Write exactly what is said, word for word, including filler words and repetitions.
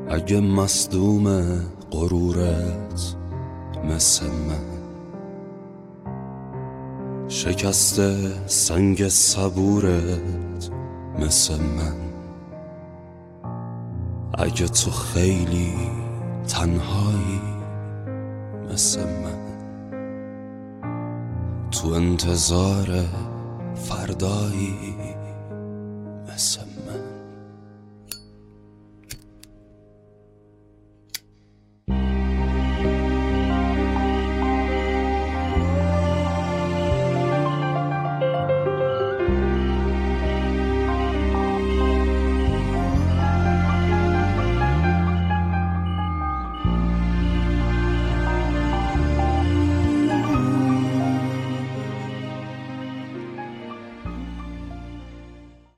اگه مصدوم غرورت مثل من، شکسته سنگ صبورت مثل من، اگه تو خیلی تنهایی مثل من، تو انتظار فردایی